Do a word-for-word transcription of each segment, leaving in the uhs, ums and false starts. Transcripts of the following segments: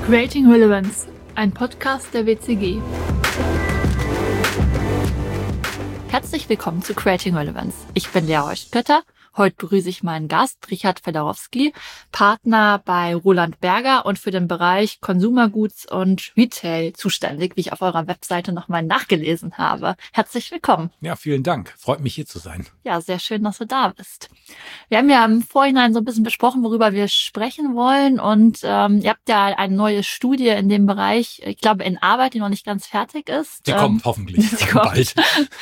Creating Relevance, ein Podcast der W C G. Herzlich willkommen zu Creating Relevance. Ich bin Lea Heuschkötter. Heute begrüße ich meinen Gast, Richard Fedorowski, Partner bei Roland Berger und für den Bereich Consumer Goods und Retail zuständig, wie ich auf eurer Webseite nochmal nachgelesen habe. Herzlich willkommen. Ja, vielen Dank. Freut mich, hier zu sein. Ja, sehr schön, dass du da bist. Wir haben ja im Vorhinein so ein bisschen besprochen, worüber wir sprechen wollen. Und ähm, ihr habt ja eine neue Studie in dem Bereich, ich glaube, in Arbeit, die noch nicht ganz fertig ist. Die ähm, kommt hoffentlich die kommt. bald.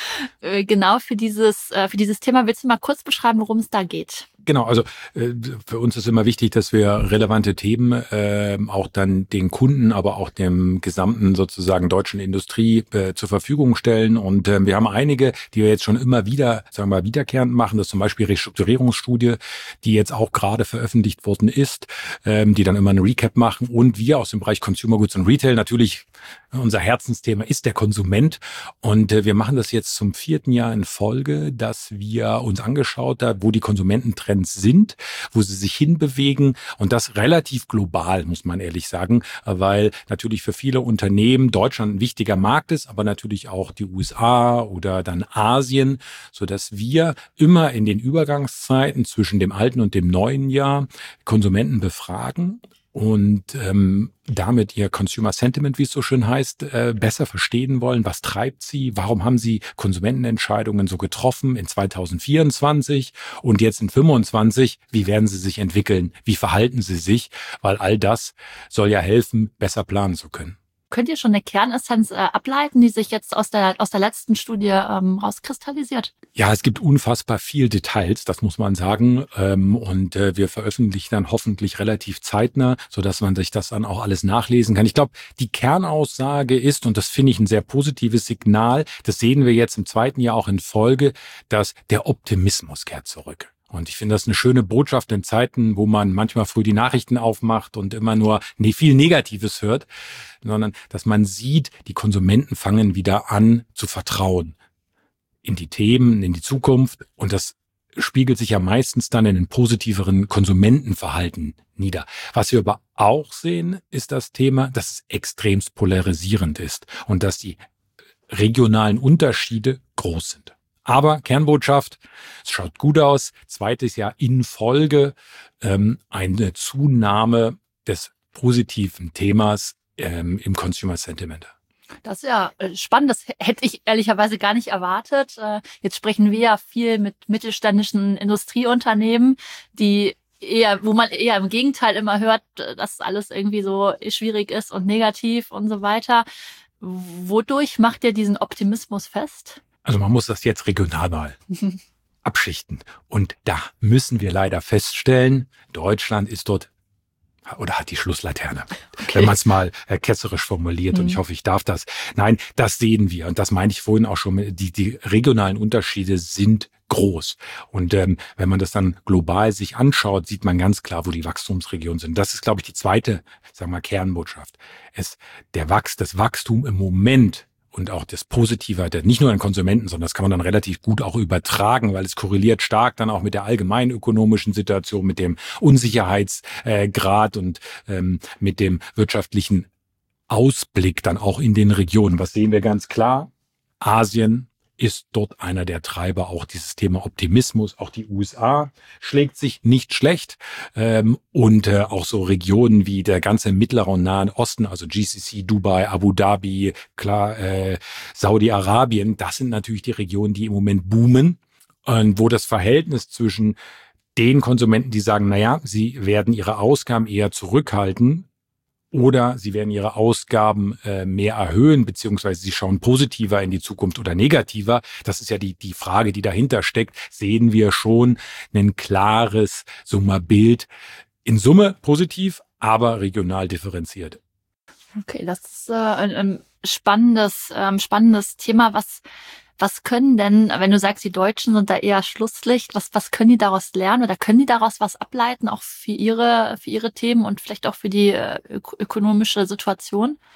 Genau für dieses, äh, für dieses Thema. Willst du mal kurz beschreiben, worum es da geht? Genau, also äh, für uns ist immer wichtig, dass wir relevante Themen äh, auch dann den Kunden, aber auch dem gesamten sozusagen deutschen Industrie äh, zur Verfügung stellen. Und äh, wir haben einige, die wir jetzt schon immer wieder, sagen wir mal, wiederkehrend machen. Das ist zum Beispiel Restrukturierungsstudie, die jetzt auch gerade veröffentlicht worden ist, ähm, die dann immer ein Recap machen. Und wir aus dem Bereich Consumer Goods und Retail, natürlich unser Herzensthema ist der Konsument. Und äh, wir machen das jetzt zum vierten Jahr in Folge, dass wir uns angeschaut haben, wo die Konsumententrends sind, wo sie sich hinbewegen und das relativ global, muss man ehrlich sagen, weil natürlich für viele Unternehmen Deutschland ein wichtiger Markt ist, aber natürlich auch die U S A oder dann Asien, sodass wir immer in den Übergangszeiten zwischen dem alten und dem neuen Jahr Konsumenten befragen und ähm, damit ihr Consumer Sentiment, wie es so schön heißt, äh, besser verstehen wollen. Was treibt sie? Warum haben sie Konsumentenentscheidungen so getroffen in zwanzig vierundzwanzig und jetzt in fünfundzwanzig? Wie werden sie sich entwickeln? Wie verhalten sie sich? Weil all das soll ja helfen, besser planen zu können. Könnt ihr schon eine Kernessenz äh, ableiten, die sich jetzt aus der aus der letzten Studie ähm, rauskristallisiert? Ja, es gibt unfassbar viel Details, das muss man sagen. Ähm, und äh, wir veröffentlichen dann hoffentlich relativ zeitnah, sodass man sich das dann auch alles nachlesen kann. Ich glaube, die Kernaussage ist, und das finde ich ein sehr positives Signal, das sehen wir jetzt im zweiten Jahr auch in Folge, dass der Optimismus kehrt zurück. Und ich finde das eine schöne Botschaft in Zeiten, wo man manchmal früh die Nachrichten aufmacht und immer nur ne, viel Negatives hört, sondern dass man sieht, die Konsumenten fangen wieder an zu vertrauen in die Themen, in die Zukunft. Und das spiegelt sich ja meistens dann in einem positiveren Konsumentenverhalten nieder. Was wir aber auch sehen, ist das Thema, dass es extremst polarisierend ist und dass die regionalen Unterschiede groß sind. Aber Kernbotschaft, es schaut gut aus. Zweites Jahr in Folge ähm, eine Zunahme des positiven Themas ähm, im Consumer Sentiment. Das ist ja spannend. Das hätte ich ehrlicherweise gar nicht erwartet. Jetzt sprechen wir ja viel mit mittelständischen Industrieunternehmen, die eher, wo man eher im Gegenteil immer hört, dass alles irgendwie so schwierig ist und negativ und so weiter. Wodurch macht ihr diesen Optimismus fest? Also man muss das jetzt regional mal abschichten. Und da müssen wir leider feststellen, Deutschland ist dort oder hat die Schlusslaterne, okay, wenn man es mal äh, ketzerisch formuliert. Mhm. Und ich hoffe, ich darf das. Nein, das sehen wir. Und das meinte ich vorhin auch schon. Die, die regionalen Unterschiede sind groß. Und ähm, wenn man das dann global sich anschaut, sieht man ganz klar, wo die Wachstumsregionen sind. Das ist, glaube ich, die zweite, sagen wir mal, Kernbotschaft. Es, der Wachs, das Wachstum im Moment und auch das Positive, nicht nur an Konsumenten, sondern das kann man dann relativ gut auch übertragen, weil es korreliert stark dann auch mit der allgemeinen ökonomischen Situation, mit dem Unsicherheitsgrad und ähm, mit dem wirtschaftlichen Ausblick dann auch in den Regionen. Was sehen wir ganz klar? Asien ist dort einer der Treiber, auch dieses Thema Optimismus. Auch die U S A schlägt sich nicht schlecht. Ähm, und äh, auch so Regionen wie der ganze Mittlere und Nahen Osten, also G C C, Dubai, Abu Dhabi, klar, äh, Saudi-Arabien, das sind natürlich die Regionen, die im Moment boomen. Und wo das Verhältnis zwischen den Konsumenten, die sagen, naja, sie werden ihre Ausgaben eher zurückhalten, oder sie werden ihre Ausgaben äh, mehr erhöhen, beziehungsweise sie schauen positiver in die Zukunft oder negativer. Das ist ja die die Frage, die dahinter steckt. Sehen wir schon ein klares Summa-Bild. In Summe positiv, aber regional differenziert. Okay, das ist äh, ein, ein spannendes, ähm, spannendes Thema. Was Was können denn, wenn du sagst, die Deutschen sind da eher Schlusslicht, was, was können die daraus lernen oder können die daraus was ableiten, auch für ihre, für ihre Themen und vielleicht auch für die äh, ökonomische Situation?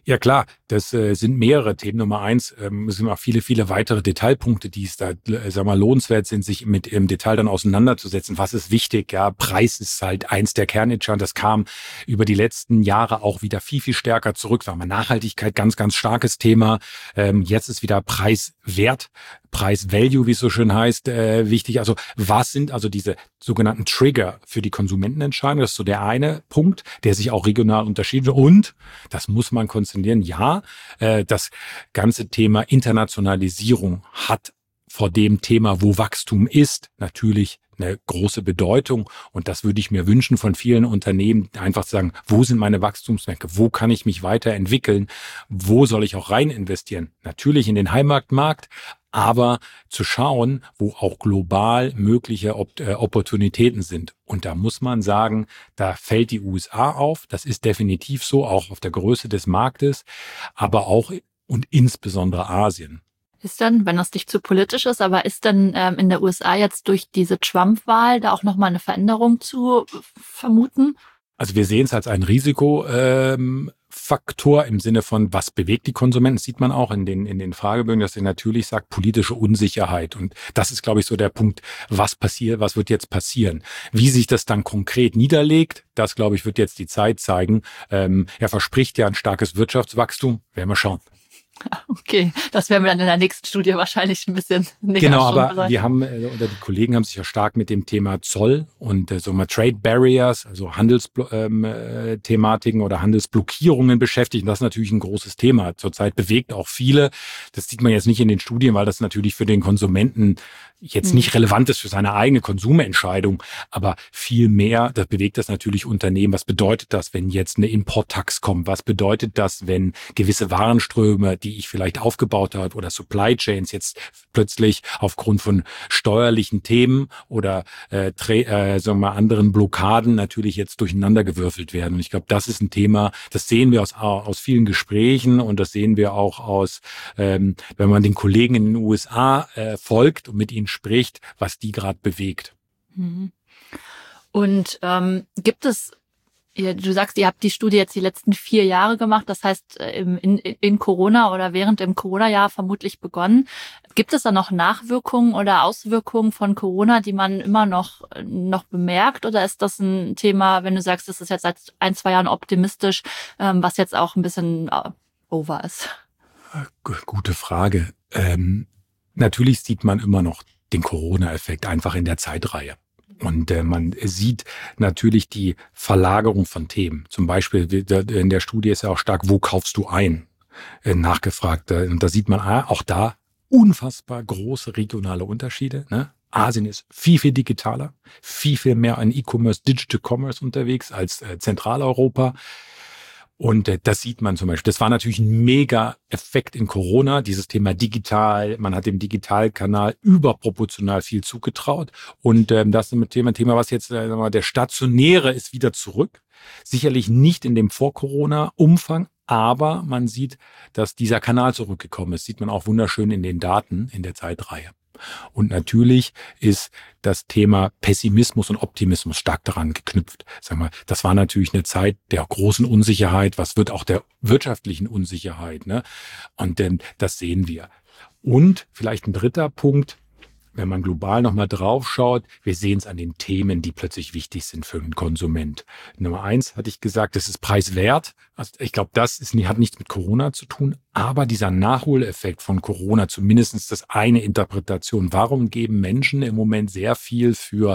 Ja klar, das äh, sind mehrere Themen. Nummer eins, ähm, es sind auch viele, viele weitere Detailpunkte, die es da, äh, sag mal, lohnenswert sind, sich mit im Detail dann auseinanderzusetzen. Was ist wichtig? Ja, Preis ist halt eins der Kernentscheidungen. Das kam über die letzten Jahre auch wieder viel, viel stärker zurück. Sagen wir Nachhaltigkeit, ganz, ganz starkes Thema. Ähm, jetzt ist wieder Preis-Wert, Preis-Value, wie es so schön heißt, äh, wichtig. Also was sind also diese sogenannten Trigger für die Konsumentenentscheidung? Das ist so der eine Punkt, der sich auch regional unterscheidet. Und das muss man konzentrieren. Ja, äh, das ganze Thema Internationalisierung hat vor dem Thema, wo Wachstum ist, natürlich eine große Bedeutung. Und das würde ich mir wünschen von vielen Unternehmen, einfach zu sagen, wo sind meine Wachstumsmärkte? Wo kann ich mich weiterentwickeln? Wo soll ich auch rein investieren? Natürlich in den Heimatmarkt, aber zu schauen, wo auch global mögliche Op- äh, Opportunitäten sind. Und da muss man sagen, da fällt die U S A auf. Das ist definitiv so, auch auf der Größe des Marktes, aber auch und insbesondere Asien. Ist dann, wenn das nicht zu politisch ist, aber ist dann ähm, in der U S A jetzt durch diese Trump-Wahl da auch nochmal eine Veränderung zu vermuten? Also wir sehen es als einen Risikofaktor im Sinne von, was bewegt die Konsumenten, das sieht man auch in den, in den Fragebögen, dass er natürlich sagt, politische Unsicherheit. Und das ist, glaube ich, so der Punkt, was passiert, was wird jetzt passieren? Wie sich das dann konkret niederlegt, das, glaube ich, wird jetzt die Zeit zeigen. Ähm, er verspricht ja ein starkes Wirtschaftswachstum, werden wir schauen. Okay, das werden wir dann in der nächsten Studie wahrscheinlich ein bisschen näher Genau, aber beleuchten. wir haben, äh, oder die Kollegen haben sich ja stark mit dem Thema Zoll und äh, so mal Trade Barriers, also Handelsthematiken ähm, oder Handelsblockierungen beschäftigt. Und das ist natürlich ein großes Thema. Zurzeit bewegt auch viele. Das sieht man jetzt nicht in den Studien, weil das natürlich für den Konsumenten jetzt nicht relevant ist für seine eigene Konsumentscheidung, aber viel mehr, das bewegt das natürlich Unternehmen. Was bedeutet das, wenn jetzt eine Importtax kommt? Was bedeutet das, wenn gewisse Warenströme, die ich vielleicht aufgebaut habe oder Supply Chains jetzt plötzlich aufgrund von steuerlichen Themen oder äh, äh, sagen wir mal, anderen Blockaden natürlich jetzt durcheinandergewürfelt werden? Und ich glaube, das ist ein Thema, das sehen wir aus, aus vielen Gesprächen und das sehen wir auch aus, ähm, wenn man den Kollegen in den U S A äh, folgt und mit ihnen spricht, was die gerade bewegt. Und ähm, gibt es, ihr, du sagst, ihr habt die Studie jetzt die letzten vier Jahre gemacht, das heißt in, in, in Corona oder während dem Corona-Jahr vermutlich begonnen. Gibt es da noch Nachwirkungen oder Auswirkungen von Corona, die man immer noch, noch bemerkt? Oder ist das ein Thema, wenn du sagst, das ist jetzt seit ein, zwei Jahren optimistisch, ähm, was jetzt auch ein bisschen äh, over ist? Gute Frage. Ähm, natürlich sieht man immer noch den Corona-Effekt einfach in der Zeitreihe. Und äh, man sieht natürlich die Verlagerung von Themen. Zum Beispiel in der Studie ist ja auch stark, wo kaufst du ein? Äh, nachgefragt. Und da sieht man auch da unfassbar große regionale Unterschiede. Ne? Asien ist viel, viel digitaler, viel, viel mehr an E-Commerce, Digital Commerce unterwegs als äh, Zentraleuropa. Und äh, das sieht man zum Beispiel. Das war natürlich ein mega Effekt in Corona, dieses Thema digital. Man hat dem Digitalkanal überproportional viel zugetraut. Und ähm, das ist ein Thema, Thema, was jetzt, äh, sagen wir mal, der Stationäre ist wieder zurück. Sicherlich nicht in dem Vor-Corona-Umfang, aber man sieht, dass dieser Kanal zurückgekommen ist. Sieht man auch wunderschön in den Daten in der Zeitreihe. Und natürlich ist das Thema Pessimismus und Optimismus stark daran geknüpft. Sag mal, das war natürlich eine Zeit der großen Unsicherheit. Was wird auch der wirtschaftlichen Unsicherheit? Ne? Und denn das sehen wir. Und vielleicht ein dritter Punkt, wenn man global nochmal drauf schaut, wir sehen es an den Themen, die plötzlich wichtig sind für den Konsument. Nummer eins hatte ich gesagt, das ist preiswert. Also ich glaube, das ist, hat nichts mit Corona zu tun, aber dieser Nachholeffekt von Corona, zumindest das eine Interpretation. Warum geben Menschen im Moment sehr viel für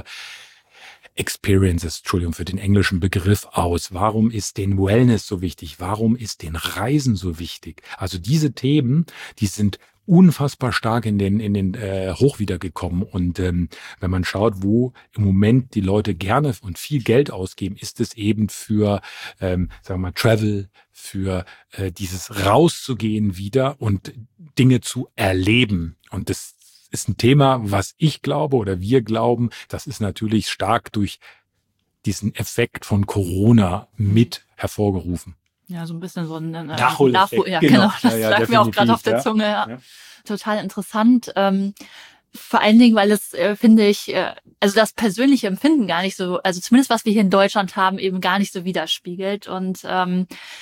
Experiences, Entschuldigung für den englischen Begriff aus? Warum ist den Wellness so wichtig? Warum ist den Reisen so wichtig? Also diese Themen, die sind unfassbar stark in den in den äh, Hoch wiedergekommen. Und ähm, wenn man schaut, wo im Moment die Leute gerne und viel Geld ausgeben, ist es eben für, ähm, sagen wir mal, Travel, für äh, dieses rauszugehen wieder und Dinge zu erleben. Und das ist ein Thema, was ich glaube oder wir glauben, das ist natürlich stark durch diesen Effekt von Corona mit hervorgerufen. Ja, so ein bisschen so ein äh, Nachholeffekt. Ja, genau. genau. Das ja, ja, lag mir auch gerade auf der ja. Zunge. Ja. Ja. Total interessant. Ähm, vor allen Dingen, weil es, äh, finde ich, äh, also das persönliche Empfinden gar nicht so, also zumindest was wir hier in Deutschland haben, eben gar nicht so widerspiegelt. Und ähm,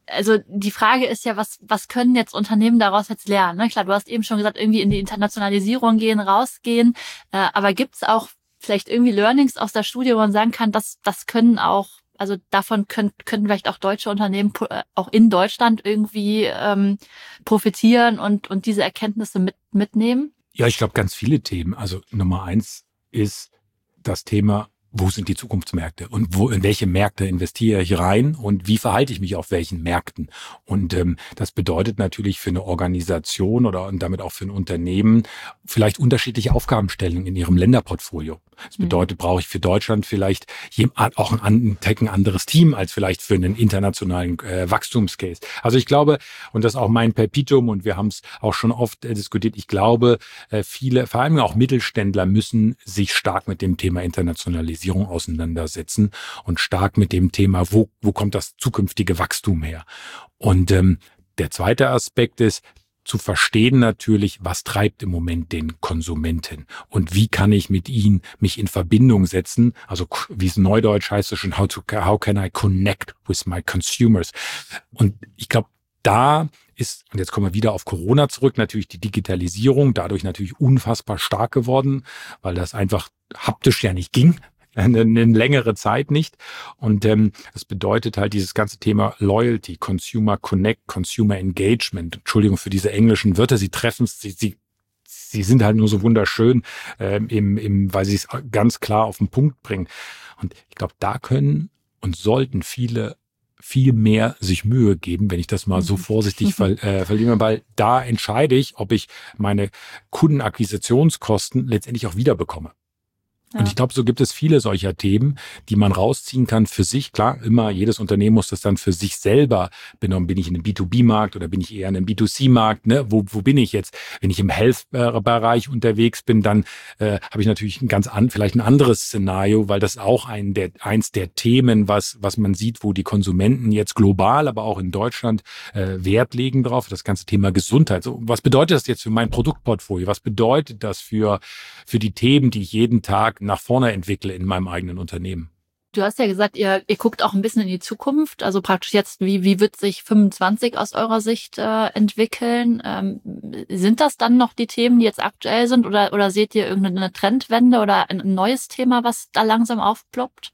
also die Frage ist ja, was was können jetzt Unternehmen daraus jetzt lernen? Ne? Klar, du hast eben schon gesagt, irgendwie in die Internationalisierung gehen, rausgehen. Äh, aber gibt es auch vielleicht irgendwie Learnings aus der Studie, wo man sagen kann, dass das können auch, also davon können können vielleicht auch deutsche Unternehmen auch in Deutschland irgendwie ähm, profitieren und und diese Erkenntnisse mit mitnehmen? Ja, ich glaube, ganz viele Themen. Also Nummer eins ist das Thema, wo sind die Zukunftsmärkte und wo in welche Märkte investiere ich rein und wie verhalte ich mich auf welchen Märkten? Und ähm, das bedeutet natürlich für eine Organisation oder und damit auch für ein Unternehmen vielleicht unterschiedliche Aufgabenstellungen in ihrem Länderportfolio. Das bedeutet, brauche ich für Deutschland vielleicht auch ein, ein anderes Team als vielleicht für einen internationalen äh, Wachstumscase. Also ich glaube, und das ist auch mein Perpetuum und wir haben es auch schon oft äh, diskutiert, ich glaube, äh, viele, vor allem auch Mittelständler müssen sich stark mit dem Thema Internationalisierung auseinandersetzen und stark mit dem Thema, wo, wo kommt das zukünftige Wachstum her? Und ähm, der zweite Aspekt ist, zu verstehen natürlich, was treibt im Moment den Konsumenten und wie kann ich mit ihnen mich in Verbindung setzen. Also wie es neudeutsch heißt, so schon, how, to, how can I connect with my consumers? Und ich glaube, da ist, und jetzt kommen wir wieder auf Corona zurück, natürlich die Digitalisierung, dadurch natürlich unfassbar stark geworden, weil das einfach haptisch ja nicht ging. Eine, eine längere Zeit nicht. Und ähm, das bedeutet halt dieses ganze Thema Loyalty, Consumer Connect, Consumer Engagement. Entschuldigung für diese englischen Wörter, sie treffen es, sie, sie, sie sind halt nur so wunderschön, ähm, im, im, weil sie es ganz klar auf den Punkt bringen. Und ich glaube, da können und sollten viele viel mehr sich Mühe geben, wenn ich das mal so vorsichtig ver, äh, verliere, weil da entscheide ich, ob ich meine Kundenakquisitionskosten letztendlich auch wiederbekomme. Und ich glaube, so gibt es viele solcher Themen, die man rausziehen kann für sich. Klar, immer jedes Unternehmen muss das dann für sich selber benommen. Bin ich in einem B zwei B-Markt oder bin ich eher in einem B zwei C-Markt? Ne? Wo, wo bin ich jetzt? Wenn ich im Health-Bereich unterwegs bin, dann äh, habe ich natürlich ein ganz an, vielleicht ein anderes Szenario, weil das auch ein der, eins der Themen, was, was man sieht, wo die Konsumenten jetzt global, aber auch in Deutschland äh, Wert legen drauf. Das ganze Thema Gesundheit. So, was bedeutet das jetzt für mein Produktportfolio? Was bedeutet das für, für die Themen, die ich jeden Tag nach vorne entwickle in meinem eigenen Unternehmen? Du hast ja gesagt, ihr, ihr guckt auch ein bisschen in die Zukunft, also praktisch jetzt, wie, wie wird sich fünfundzwanzig aus eurer Sicht äh, entwickeln? Ähm, sind das dann noch die Themen, die jetzt aktuell sind oder, oder seht ihr irgendeine Trendwende oder ein neues Thema, was da langsam aufploppt?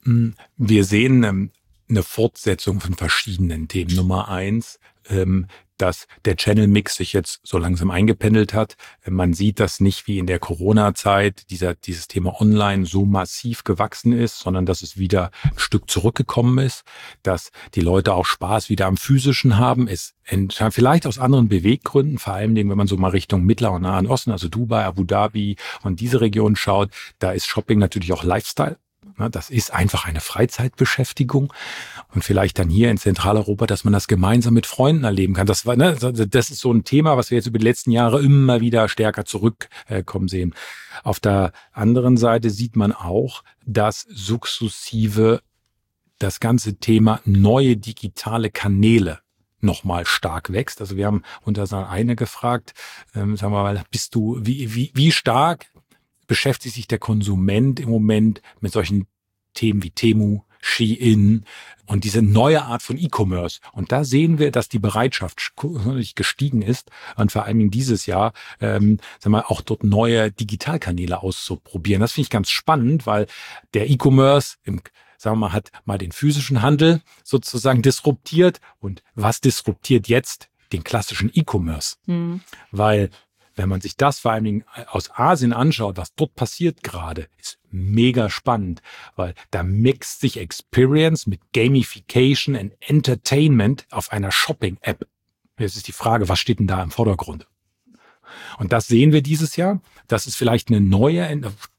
Wir sehen ähm, eine Fortsetzung von verschiedenen Themen. Nummer eins, ähm, dass der Channel-Mix sich jetzt so langsam eingependelt hat. Man sieht das nicht wie in der Corona-Zeit, dieser, dieses Thema Online so massiv gewachsen ist, sondern dass es wieder ein Stück zurückgekommen ist, dass die Leute auch Spaß wieder am Physischen haben. Es entscheidet vielleicht aus anderen Beweggründen, vor allem, wenn man so mal Richtung Mittler- und Nahen Osten, also Dubai, Abu Dhabi und diese Region schaut, da ist Shopping natürlich auch Lifestyle. Das ist einfach eine Freizeitbeschäftigung und vielleicht dann hier in Zentraleuropa, dass man das gemeinsam mit Freunden erleben kann. Das war, ne, das ist so ein Thema, was wir jetzt über die letzten Jahre immer wieder stärker zurückkommen sehen. Auf der anderen Seite sieht man auch, dass sukzessive das ganze Thema neue digitale Kanäle nochmal stark wächst. Also wir haben unter eine gefragt, ähm, sagen wir mal, bist du, wie, wie, wie stark beschäftigt sich der Konsument im Moment mit solchen Themen wie Temu, Shein und diese neue Art von E-Commerce. Und da sehen wir, dass die Bereitschaft gestiegen ist und vor allem dieses Jahr ähm, sagen wir, auch dort neue Digitalkanäle auszuprobieren. Das finde ich ganz spannend, weil der E-Commerce im sagen wir mal, hat mal den physischen Handel sozusagen disruptiert. Und was disruptiert jetzt den klassischen E-Commerce? Mhm. Weil wenn man sich das vor allen Dingen aus Asien anschaut, was dort passiert gerade, ist mega spannend, weil da mixt sich Experience mit Gamification and Entertainment auf einer Shopping-App. Jetzt ist die Frage, was steht denn da im Vordergrund? Und das sehen wir dieses Jahr. Das ist vielleicht eine neue,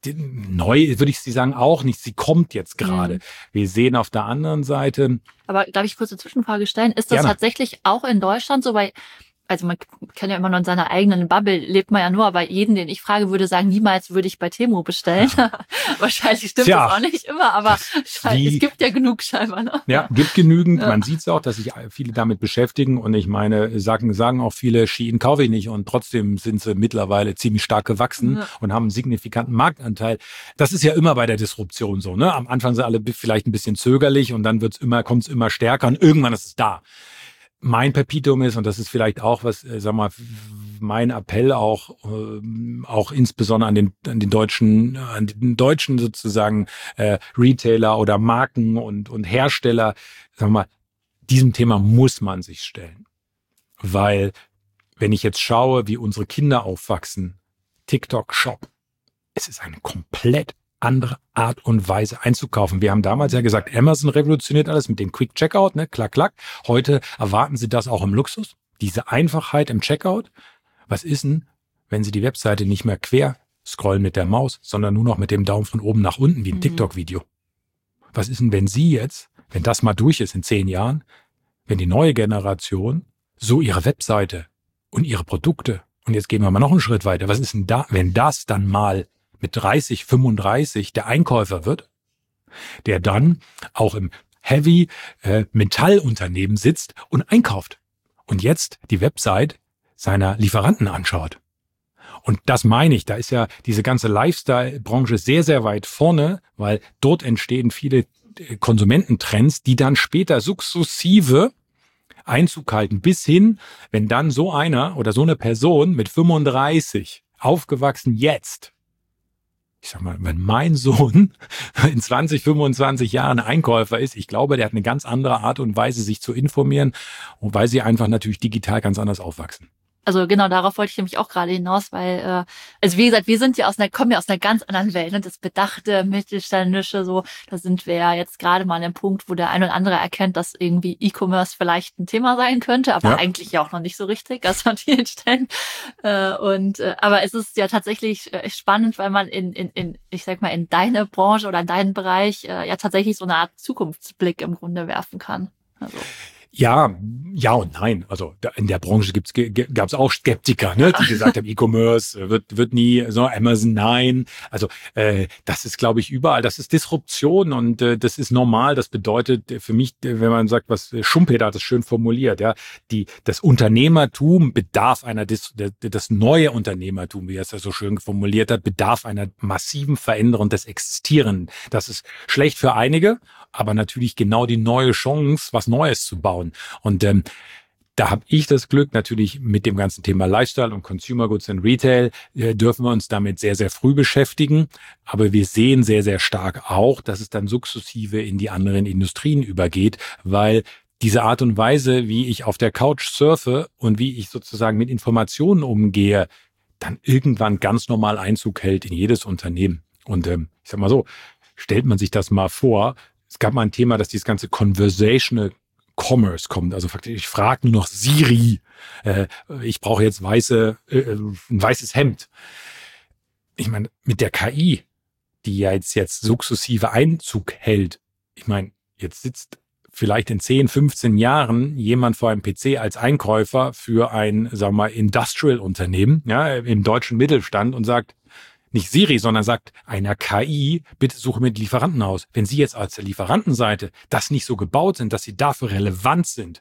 neu würde ich sie sagen auch nicht. Sie kommt jetzt gerade. Mhm. Wir sehen auf der anderen Seite. Aber darf ich kurz eine Zwischenfrage stellen? Ist das Gerne. Tatsächlich auch in Deutschland so? Weil also man kann ja immer nur in seiner eigenen Bubble, lebt man ja nur, aber jeden, den ich frage, würde sagen, niemals würde ich bei Temu bestellen. Ja. Wahrscheinlich stimmt Tja, das auch nicht immer, aber wie, es gibt ja genug scheinbar. Ne? Ja, gibt genügend. Ja. Man sieht es auch, dass sich viele damit beschäftigen und ich meine, sagen, sagen auch viele, Shein kaufe ich nicht und trotzdem sind sie mittlerweile ziemlich stark gewachsen ja. und haben einen signifikanten Marktanteil. Das ist ja immer bei der Disruption so. Ne? Am Anfang sind alle vielleicht ein bisschen zögerlich und dann wird's immer, kommt's immer stärker und irgendwann ist es da. mein Perpetuum ist, und das ist vielleicht auch was, äh, sag mal, mein Appell auch, äh, auch insbesondere an den, an den deutschen, an den deutschen sozusagen äh, Retailer oder Marken und, und Hersteller, sag mal, diesem Thema muss man sich stellen. Weil, wenn ich jetzt schaue, wie unsere Kinder aufwachsen, TikTok Shop, es ist eine komplett andere Art und Weise einzukaufen. Wir haben damals ja gesagt, Amazon revolutioniert alles mit dem Quick Checkout, ne, klack, klack. Heute erwarten Sie das auch im Luxus, diese Einfachheit im Checkout. Was ist denn, wenn Sie die Webseite nicht mehr quer scrollen mit der Maus, sondern nur noch mit dem Daumen von oben nach unten wie ein mhm. TikTok-Video? Was ist denn, wenn Sie jetzt, wenn das mal durch ist in zehn Jahren, wenn die neue Generation so ihre Webseite und ihre Produkte, und jetzt gehen wir mal noch einen Schritt weiter, was ist denn da, wenn das dann mal mit dreißig, fünfunddreißig der Einkäufer wird, der dann auch im Heavy äh, Metallunternehmen sitzt und einkauft und jetzt die Website seiner Lieferanten anschaut. Und das meine ich, da ist ja diese ganze Lifestyle-Branche sehr, sehr weit vorne, weil dort entstehen viele Konsumententrends, die dann später sukzessive Einzug halten, bis hin, wenn dann so einer oder so eine Person mit fünfunddreißig aufgewachsen jetzt, ich sag mal, wenn mein Sohn in zwanzig, fünfundzwanzig Jahren Einkäufer ist, ich glaube, der hat eine ganz andere Art und Weise, sich zu informieren, und weil sie einfach natürlich digital ganz anders aufwachsen. Also genau, darauf wollte ich nämlich auch gerade hinaus, weil, äh, also wie gesagt, wir sind ja aus einer, kommen ja aus einer ganz anderen Welt, ne? Das bedachte, mittelständische, so, da sind wir ja jetzt gerade mal an dem Punkt, wo der ein oder andere erkennt, dass irgendwie E-Commerce vielleicht ein Thema sein könnte, aber ja. eigentlich ja auch noch nicht so richtig, also an vielen Stellen. Äh, und, äh, aber es ist ja tatsächlich äh, spannend, weil man in, in, in, ich sag mal, in deine Branche oder in deinen Bereich äh, ja tatsächlich so eine Art Zukunftsblick im Grunde werfen kann. Also. Ja, ja und nein. Also in der Branche gibt's, gab es auch Skeptiker, ne, die gesagt haben, E-Commerce wird wird nie, so Amazon, nein. Also äh, das ist, glaube ich, überall. Das ist Disruption und äh, das ist normal. Das bedeutet für mich, wenn man sagt, was Schumpeter hat das schön formuliert, ja, die das Unternehmertum bedarf einer, Dis, das neue Unternehmertum, wie er es ja so schön formuliert hat, bedarf einer massiven Veränderung des Existierenden. Das ist schlecht für einige, aber natürlich genau die neue Chance, was Neues zu bauen. Und ähm, da habe ich das Glück, natürlich mit dem ganzen Thema Lifestyle und Consumer Goods and Retail äh, dürfen wir uns damit sehr, sehr früh beschäftigen. Aber wir sehen sehr, sehr stark auch, dass es dann sukzessive in die anderen Industrien übergeht, weil diese Art und Weise, wie ich auf der Couch surfe und wie ich sozusagen mit Informationen umgehe, dann irgendwann ganz normal Einzug hält in jedes Unternehmen. Und ähm, ich sag mal so, stellt man sich das mal vor, es gab mal ein Thema, dass dieses ganze Conversational Commerce kommt. Also faktisch, ich frage nur noch Siri, äh, ich brauche jetzt weiße, äh, ein weißes Hemd. Ich meine, mit der K I, die ja jetzt, jetzt sukzessive Einzug hält, ich meine, jetzt sitzt vielleicht in zehn, fünfzehn Jahren jemand vor einem P C als Einkäufer für ein, sagen wir mal, Industrial-Unternehmen, ja, im deutschen Mittelstand und sagt, nicht Siri, sondern sagt einer K I, bitte suche mir die Lieferanten aus. Wenn Sie jetzt als Lieferantenseite das nicht so gebaut sind, dass Sie dafür relevant sind,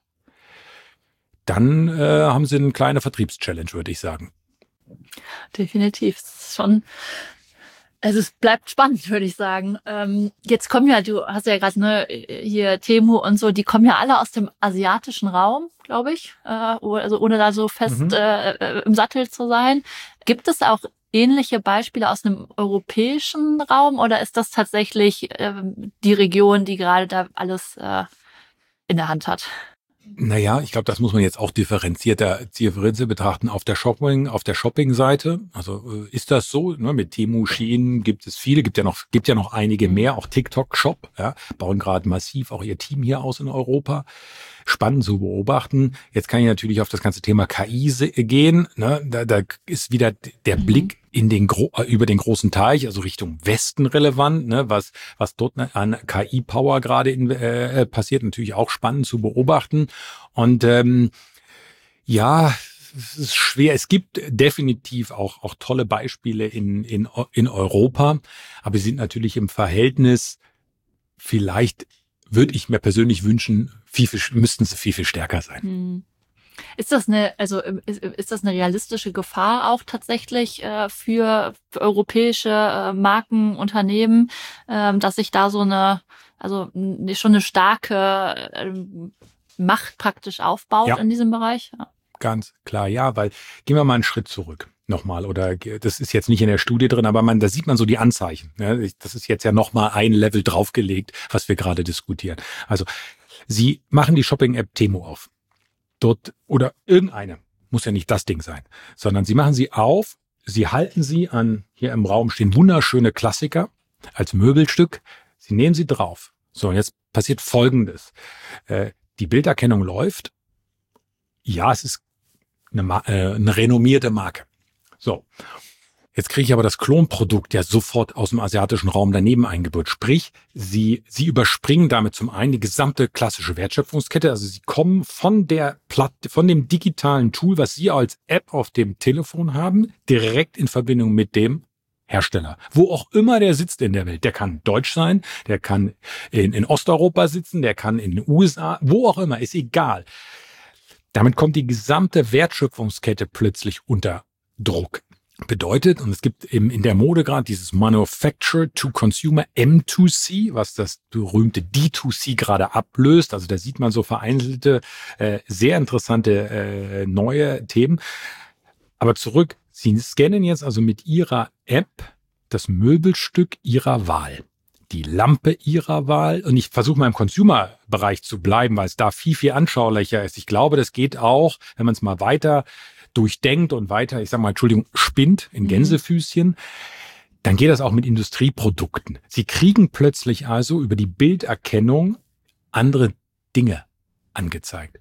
dann äh, haben Sie eine kleine Vertriebschallenge, würde ich sagen. Definitiv. Es ist schon, also es bleibt spannend, würde ich sagen. Ähm, jetzt kommen ja, du hast ja gerade ne, hier Temu und so, die kommen ja alle aus dem asiatischen Raum, glaube ich, äh, also ohne da so fest mhm. äh, im Sattel zu sein. Gibt es auch ähnliche Beispiele aus einem europäischen Raum oder ist das tatsächlich ähm, die Region, die gerade da alles äh, in der Hand hat? Naja, ich glaube, das muss man jetzt auch differenzierter differenziert betrachten auf der Shopping, auf der Shopping-Seite. Also äh, ist das so? Ne? Mit Temu, Shein gibt es viele, gibt ja noch, gibt ja noch einige mehr, auch TikTok Shop, ja, bauen gerade massiv auch ihr Team hier aus in Europa. Spannend zu beobachten. Jetzt kann ich natürlich auf das ganze Thema K I gehen. Ne? Da, da ist wieder der mhm. Blick in den Gro- über den großen Teich, also Richtung Westen relevant, ne? was was dort an K I-Power gerade in, äh, passiert, natürlich auch spannend zu beobachten. Und ähm, ja, es ist schwer. Es gibt definitiv auch auch tolle Beispiele in in in Europa, aber sie sind natürlich im Verhältnis vielleicht, würde ich mir persönlich wünschen, viel, viel, müssten sie viel, viel stärker sein. Hm. Ist das eine, also ist, ist das eine realistische Gefahr auch tatsächlich äh, für, für europäische äh, Marken, Unternehmen, äh, dass sich da so eine, also schon eine starke äh, Macht praktisch aufbaut Ja. in diesem Bereich. Ja. Ganz klar, ja, weil gehen wir mal einen Schritt zurück nochmal, oder das ist jetzt nicht in der Studie drin, aber man, da sieht man so die Anzeichen. Ne? Das ist jetzt ja nochmal ein Level draufgelegt, was wir gerade diskutieren. Also Sie machen die Shopping-App Temu auf. Dort, oder irgendeine, muss ja nicht das Ding sein, sondern Sie machen sie auf, Sie halten sie an, hier im Raum stehen wunderschöne Klassiker als Möbelstück, Sie nehmen sie drauf. So, und jetzt passiert Folgendes. Äh, die Bilderkennung läuft. Ja, es ist eine, Ma- äh, eine renommierte Marke. So, jetzt kriege ich aber das Klonprodukt ja sofort aus dem asiatischen Raum daneben eingebaut. Sprich, sie, sie überspringen damit zum einen die gesamte klassische Wertschöpfungskette. Also sie kommen von der Platt, von dem digitalen Tool, was Sie als App auf dem Telefon haben, direkt in Verbindung mit dem Hersteller. Wo auch immer der sitzt in der Welt. Der kann deutsch sein, der kann in, in Osteuropa sitzen, der kann in den U S A, wo auch immer, ist egal. Damit kommt die gesamte Wertschöpfungskette plötzlich unter Druck. Bedeutet, und es gibt eben in der Mode gerade dieses Manufacture to Consumer M zwei C, was das berühmte D zwei C gerade ablöst. Also da sieht man so vereinzelte, äh, sehr interessante äh, neue Themen. Aber zurück, Sie scannen jetzt also mit Ihrer App das Möbelstück Ihrer Wahl, die Lampe Ihrer Wahl. Und ich versuche mal im Consumer-Bereich zu bleiben, weil es da viel, viel anschaulicher ist. Ich glaube, das geht auch, wenn man es mal weiter durchdenkt und weiter, ich sag mal, Entschuldigung, spinnt in Gänsefüßchen, dann geht das auch mit Industrieprodukten. Sie kriegen plötzlich also über die Bilderkennung andere Dinge angezeigt.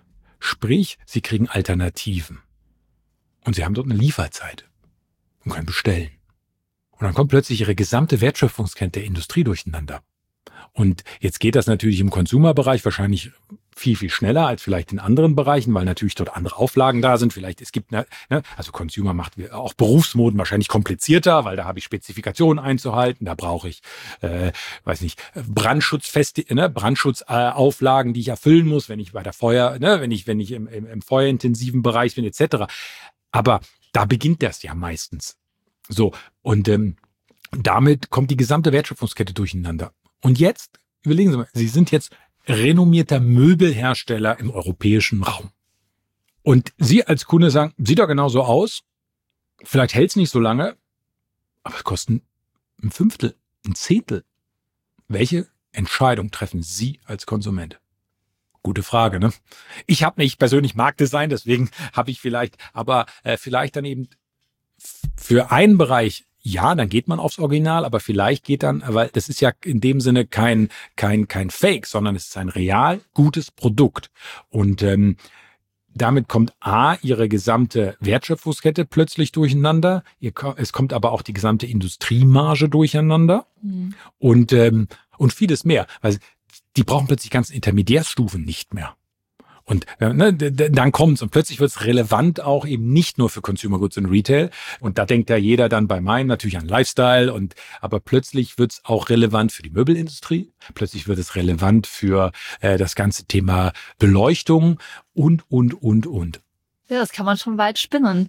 Sprich, Sie kriegen Alternativen. Und Sie haben dort eine Lieferzeit und können bestellen. Und dann kommt plötzlich Ihre gesamte Wertschöpfungskette der Industrie durcheinander. Und jetzt geht das natürlich im Consumer-Bereich wahrscheinlich viel, viel schneller als vielleicht in anderen Bereichen, weil natürlich dort andere Auflagen da sind. Vielleicht, es gibt, ne, also Consumer macht auch Berufsmoden wahrscheinlich komplizierter, weil da habe ich Spezifikationen einzuhalten, da brauche ich, äh, weiß nicht, Brandschutzfeste, ne, Brandschutzauflagen, äh, die ich erfüllen muss, wenn ich bei der Feuer, ne, wenn ich, wenn ich im, im, im feuerintensiven Bereich bin, et cetera. Aber da beginnt das ja meistens. So, und ähm, damit kommt die gesamte Wertschöpfungskette durcheinander. Und jetzt, überlegen Sie mal, Sie sind jetzt renommierter Möbelhersteller im europäischen Raum. Und Sie als Kunde sagen, sieht doch genauso aus, vielleicht hält es nicht so lange, aber es kostet ein Fünftel, ein Zehntel. Welche Entscheidung treffen Sie als Konsument? Gute Frage, ne? Ich habe nicht persönlich Marktdesign, deswegen habe ich vielleicht, aber äh, vielleicht dann eben für einen Bereich, ja, dann geht man aufs Original, aber vielleicht geht dann, weil das ist ja in dem Sinne kein kein kein Fake, sondern es ist ein real gutes Produkt. Und ähm, damit kommt A, Ihre gesamte Wertschöpfungskette plötzlich durcheinander. Ihr, es kommt aber auch die gesamte Industriemarge durcheinander mhm. und ähm, und vieles mehr. Weil die brauchen plötzlich ganzen Intermediärstufen nicht mehr. Und ne, dann kommt's und plötzlich wird's relevant auch eben nicht nur für Consumer Goods und Retail. Und da denkt ja jeder dann bei meinen natürlich an Lifestyle. Und aber plötzlich wird's auch relevant für die Möbelindustrie. Plötzlich wird es relevant für äh, das ganze Thema Beleuchtung und, und, und, und. Ja, das kann man schon weit spinnen.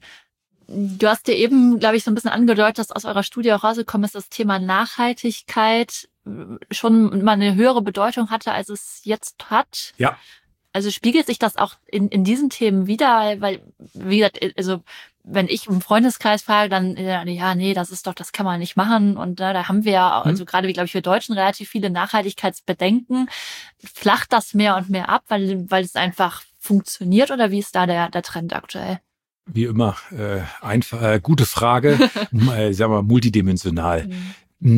Du hast dir eben, glaube ich, so ein bisschen angedeutet, dass aus eurer Studie auch rausgekommen ist, das Thema Nachhaltigkeit schon mal eine höhere Bedeutung hatte, als es jetzt hat. Ja. Also spiegelt sich das auch in, in diesen Themen wieder, weil, wie gesagt, also wenn ich im Freundeskreis frage, dann, ja, nee, das ist doch, das kann man nicht machen. Und äh, da haben wir ja, also hm. gerade, glaube ich, wir Deutschen relativ viele Nachhaltigkeitsbedenken. Flacht das mehr und mehr ab, weil, weil es einfach funktioniert, oder wie ist da der, der Trend aktuell? Wie immer, äh, einfach, äh, gute Frage, äh, sagen wir multidimensional. Mhm.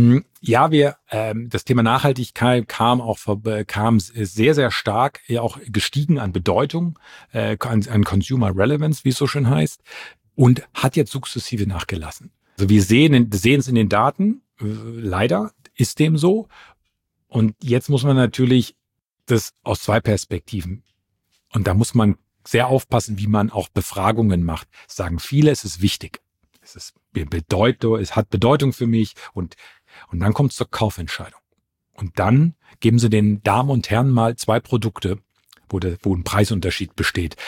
Ja, wir ähm, das Thema Nachhaltigkeit kam auch kam sehr sehr stark, ja auch gestiegen an Bedeutung, äh, an, an Consumer Relevance, wie es so schön heißt, und hat jetzt sukzessive nachgelassen. Also wir sehen sehen es in den Daten, äh, leider ist dem so. Und jetzt muss man natürlich das aus zwei Perspektiven. Und da muss man sehr aufpassen, wie man auch Befragungen macht. Sagen viele, es ist wichtig. Es ist Bedeutung, es hat Bedeutung für mich und, und dann kommt es zur Kaufentscheidung. Und dann geben Sie den Damen und Herren mal zwei Produkte, wo, der, wo ein Preisunterschied besteht.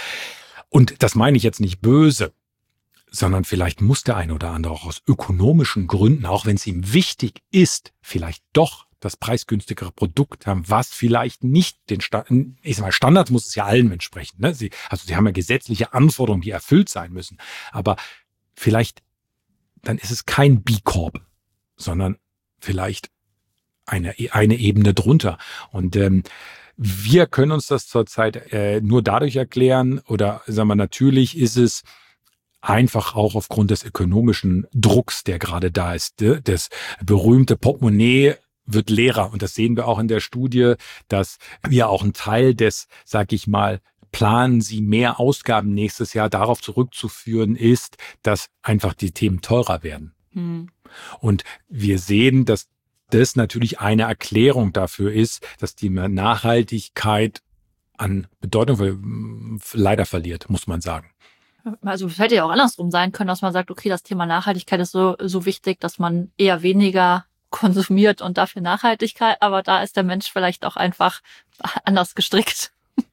Und das meine ich jetzt nicht böse, sondern vielleicht muss der eine oder andere auch aus ökonomischen Gründen, auch wenn es ihm wichtig ist, vielleicht doch das preisgünstigere Produkt haben, was vielleicht nicht den Sta- ich sag mal, Standards muss es ja allen entsprechen. Ne? Sie, also sie haben ja gesetzliche Anforderungen, die erfüllt sein müssen. Aber vielleicht, dann ist es kein B-Corp, sondern vielleicht eine, eine Ebene drunter. Und ähm, wir können uns das zurzeit äh, nur dadurch erklären, oder sagen wir, natürlich ist es einfach auch aufgrund des ökonomischen Drucks, der gerade da ist. Das berühmte Portemonnaie wird leerer. Und das sehen wir auch in der Studie, dass wir auch einen Teil des, sag ich mal, planen Sie mehr Ausgaben nächstes Jahr darauf zurückzuführen ist, dass einfach die Themen teurer werden. Hm. Und wir sehen, dass das natürlich eine Erklärung dafür ist, dass die Nachhaltigkeit an Bedeutung leider verliert, muss man sagen. Also es hätte ja auch andersrum sein können, dass man sagt, okay, das Thema Nachhaltigkeit ist so so wichtig, dass man eher weniger konsumiert und dafür Nachhaltigkeit, aber da ist der Mensch vielleicht auch einfach anders gestrickt.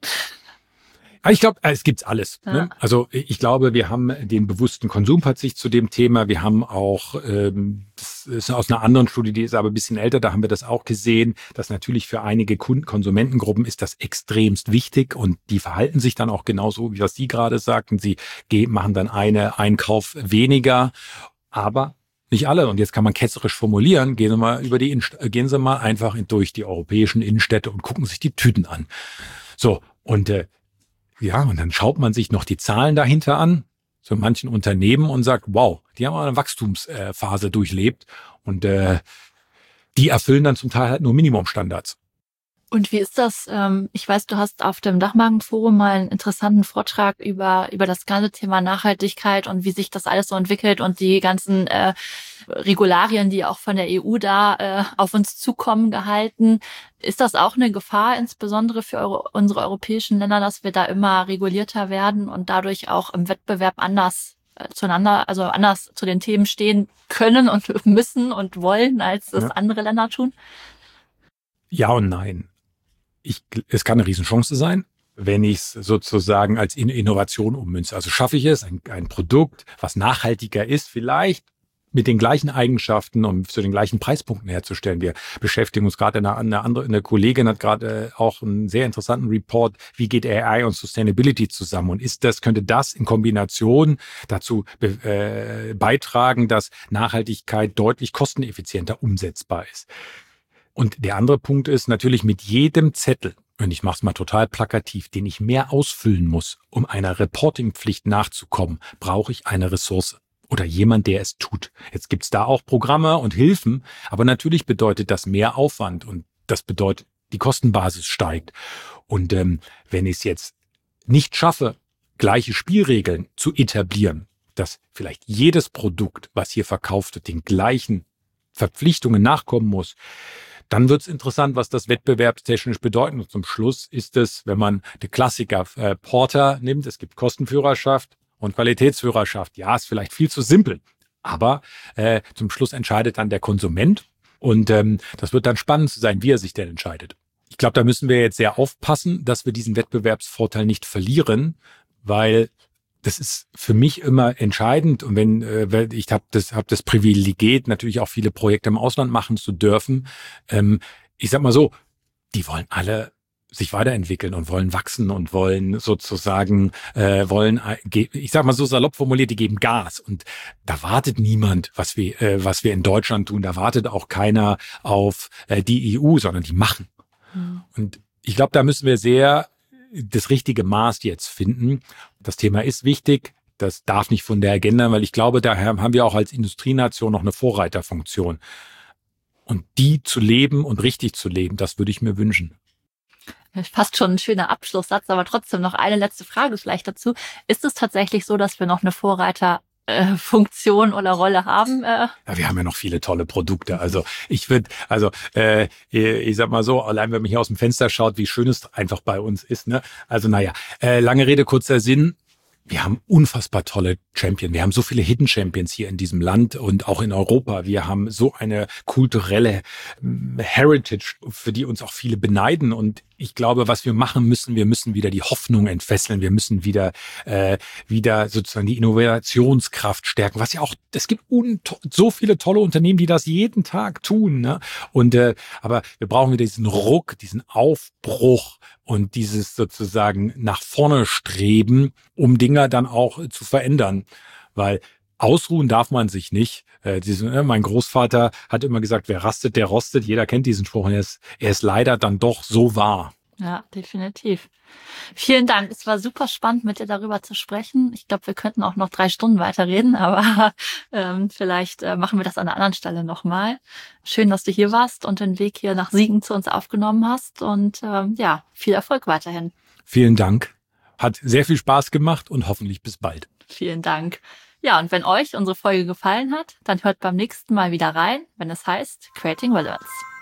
Ich glaube, es gibt alles. Ja. Ne? Also ich glaube, wir haben den bewussten Konsumverzicht zu dem Thema. Wir haben auch, ähm, das ist aus einer anderen Studie, die ist aber ein bisschen älter, da haben wir das auch gesehen, dass natürlich für einige Kunden, Konsumentengruppen ist das extremst wichtig und die verhalten sich dann auch genauso, wie was Sie gerade sagten. Sie machen dann einen Einkauf weniger, aber nicht alle. Und jetzt kann man ketzerisch formulieren, gehen Sie mal über die, gehen Sie mal einfach durch die europäischen Innenstädte und gucken sich die Tüten an. So, und äh, ja, und dann schaut man sich noch die Zahlen dahinter an, so manchen Unternehmen, und sagt, wow, die haben eine Wachstumsphase durchlebt und äh, die erfüllen dann zum Teil halt nur Minimumstandards. Und wie ist das? Ich weiß, du hast auf dem Dachmagenforum mal einen interessanten Vortrag über über das ganze Thema Nachhaltigkeit und wie sich das alles so entwickelt und die ganzen äh, Regularien, die auch von der E U da äh, auf uns zukommen, gehalten. Ist das auch eine Gefahr, insbesondere für eure, unsere europäischen Länder, dass wir da immer regulierter werden und dadurch auch im Wettbewerb anders äh, zueinander, also anders zu den Themen stehen können und müssen und wollen, als es ja. andere Länder tun? Ja und nein. Ich, es kann eine Riesenchance sein, wenn ich es sozusagen als Innovation ummünze. Also schaffe ich es, ein, ein Produkt, was nachhaltiger ist, vielleicht mit den gleichen Eigenschaften und zu den gleichen Preispunkten herzustellen. Wir beschäftigen uns gerade, eine, eine andere eine Kollegin hat gerade auch einen sehr interessanten Report, wie geht A I und Sustainability zusammen und ist das, könnte das in Kombination dazu äh, beitragen, dass Nachhaltigkeit deutlich kosteneffizienter umsetzbar ist. Und der andere Punkt ist natürlich mit jedem Zettel, und ich mache es mal total plakativ, den ich mehr ausfüllen muss, um einer Reportingpflicht nachzukommen, brauche ich eine Ressource oder jemand, der es tut. Jetzt gibt's da auch Programme und Hilfen, aber natürlich bedeutet das mehr Aufwand und das bedeutet, die Kostenbasis steigt. Und ähm, wenn ich es jetzt nicht schaffe, gleiche Spielregeln zu etablieren, dass vielleicht jedes Produkt, was hier verkauft wird, den gleichen Verpflichtungen nachkommen muss, dann wird es interessant, was das wettbewerbstechnisch bedeutet. Und zum Schluss ist es, wenn man den Klassiker äh, Porter nimmt, es gibt Kostenführerschaft und Qualitätsführerschaft. Ja, ist vielleicht viel zu simpel, aber äh, zum Schluss entscheidet dann der Konsument und ähm, das wird dann spannend zu sein, wie er sich denn entscheidet. Ich glaube, da müssen wir jetzt sehr aufpassen, dass wir diesen Wettbewerbsvorteil nicht verlieren, weil das ist für mich immer entscheidend. Und wenn äh, ich habe das, hab das Privileg, natürlich auch viele Projekte im Ausland machen zu dürfen. Ähm, ich sag mal so, die wollen alle sich weiterentwickeln und wollen wachsen und wollen sozusagen, äh, wollen, ich sag mal so salopp formuliert, die geben Gas. Und da wartet niemand, was wir, äh, was wir in Deutschland tun. Da wartet auch keiner auf äh, die E U, sondern die machen. Mhm. Und ich glaube, da müssen wir sehr das richtige Maß jetzt finden. Das Thema ist wichtig. Das darf nicht von der Agenda, weil ich glaube, daher haben wir auch als Industrienation noch eine Vorreiterfunktion. Und die zu leben und richtig zu leben, das würde ich mir wünschen. Fast schon ein schöner Abschlusssatz, aber trotzdem noch eine letzte Frage vielleicht dazu. Ist es tatsächlich so, dass wir noch eine Vorreiter Äh, Funktion oder Rolle haben? Äh. Ja, wir haben ja noch viele tolle Produkte. Also ich würde, also äh, ich sag mal so, allein wenn man hier aus dem Fenster schaut, wie schön es einfach bei uns ist. Ne? Also naja, äh, lange Rede, kurzer Sinn. Wir haben unfassbar tolle Champions. Wir haben so viele Hidden Champions hier in diesem Land und auch in Europa. Wir haben so eine kulturelle Heritage, für die uns auch viele beneiden. Und Ich glaube, was wir machen müssen, wir müssen wieder die Hoffnung entfesseln, wir müssen wieder äh, wieder sozusagen die Innovationskraft stärken, was ja auch, es gibt so viele tolle Unternehmen, die das jeden Tag tun, ne? Und äh, aber wir brauchen wieder diesen Ruck, diesen Aufbruch und dieses sozusagen nach vorne streben, um Dinge dann auch zu verändern, weil ausruhen darf man sich nicht. Äh, diese, äh, mein Großvater hat immer gesagt, wer rastet, der rostet. Jeder kennt diesen Spruch und er ist, er ist leider dann doch so wahr. Ja, definitiv. Vielen Dank. Es war super spannend, mit dir darüber zu sprechen. Ich glaube, wir könnten auch noch drei Stunden weiterreden, aber ähm, vielleicht äh, machen wir das an einer anderen Stelle nochmal. Schön, dass du hier warst und den Weg hier nach Siegen zu uns aufgenommen hast. Und ähm, ja, viel Erfolg weiterhin. Vielen Dank. Hat sehr viel Spaß gemacht und hoffentlich bis bald. Vielen Dank. Ja, und wenn euch unsere Folge gefallen hat, dann hört beim nächsten Mal wieder rein, wenn es heißt Creating Relevance.